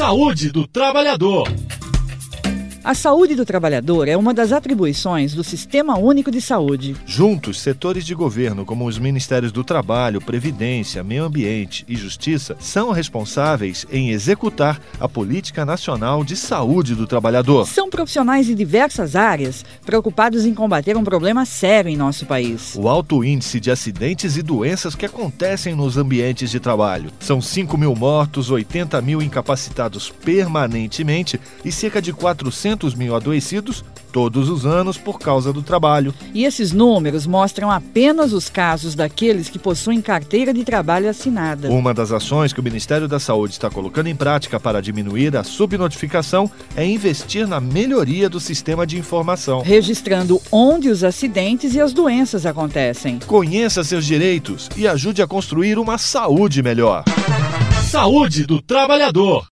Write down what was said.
Saúde do trabalhador. A saúde do trabalhador é uma das atribuições do Sistema Único de Saúde. Juntos, setores de governo como os Ministérios do Trabalho, Previdência, Meio Ambiente e Justiça são responsáveis em executar a Política Nacional de Saúde do Trabalhador. São profissionais de diversas áreas preocupados em combater um problema sério em nosso país. O alto índice de acidentes e doenças que acontecem nos ambientes de trabalho. São 5 mil mortos, 80 mil incapacitados permanentemente e cerca de 400 mil adoecidos todos os anos por causa do trabalho. E esses números mostram apenas os casos daqueles que possuem carteira de trabalho assinada. Uma das ações que o Ministério da Saúde está colocando em prática para diminuir a subnotificação é investir na melhoria do sistema de informação, registrando onde os acidentes e as doenças acontecem. Conheça seus direitos e ajude a construir uma saúde melhor. Saúde do trabalhador.